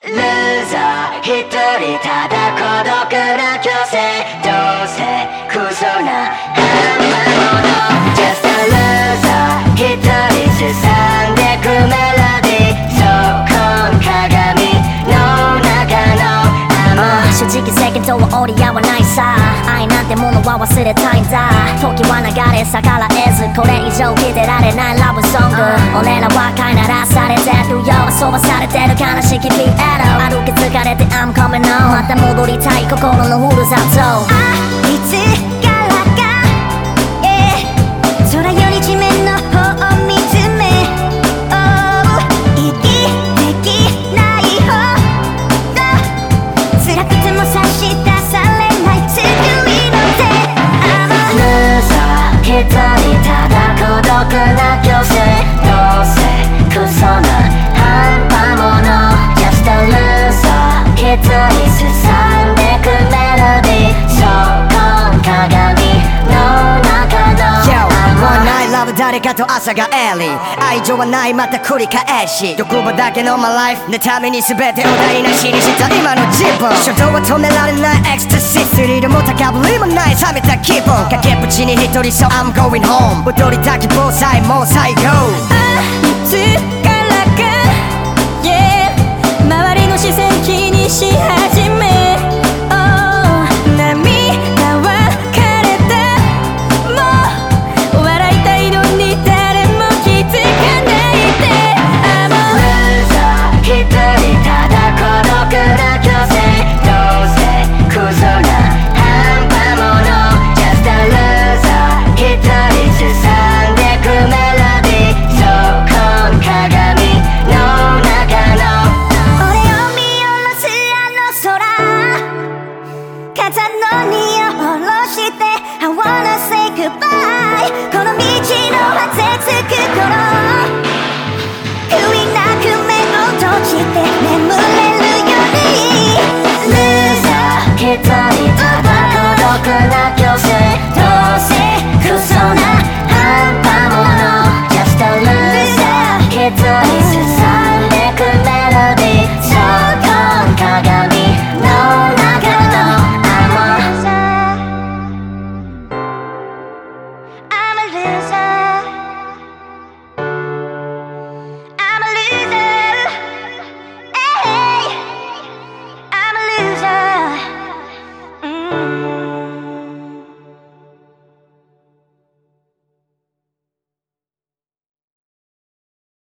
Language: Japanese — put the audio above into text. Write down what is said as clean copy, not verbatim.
ルーザー一人ただ孤独な虚勢どうせクソな半端者 Just a loser 一人すさんでくメロディーそこ鏡の中の正直世間とは折り合わないさ愛なんてものは忘れたいんだ時は流れ逆らえずこれ以上聞いてられないラブソング俺らは飼いならされてるよ遊ばされてる悲しきピエロ歩き疲れて I'm coming on また戻りたい心のふるさといつからか、空より地面の方を見つめ、息できないほど辛くても差し出されない救いの手ルーザー一人ただ孤独な虚勢どうせクソな半端者 Just a loser 一人すさんでくメロディーそこ鏡の中の One night love 誰かと朝がエリー愛情はないまた繰り返し欲望だけの my life 妬みに全てを台無しにした今の自分衝動は止められないエクスタシースリルも高ぶりもない冷めた気分崖っぷちに一人 so I'm going home 踊りたき防災もう最後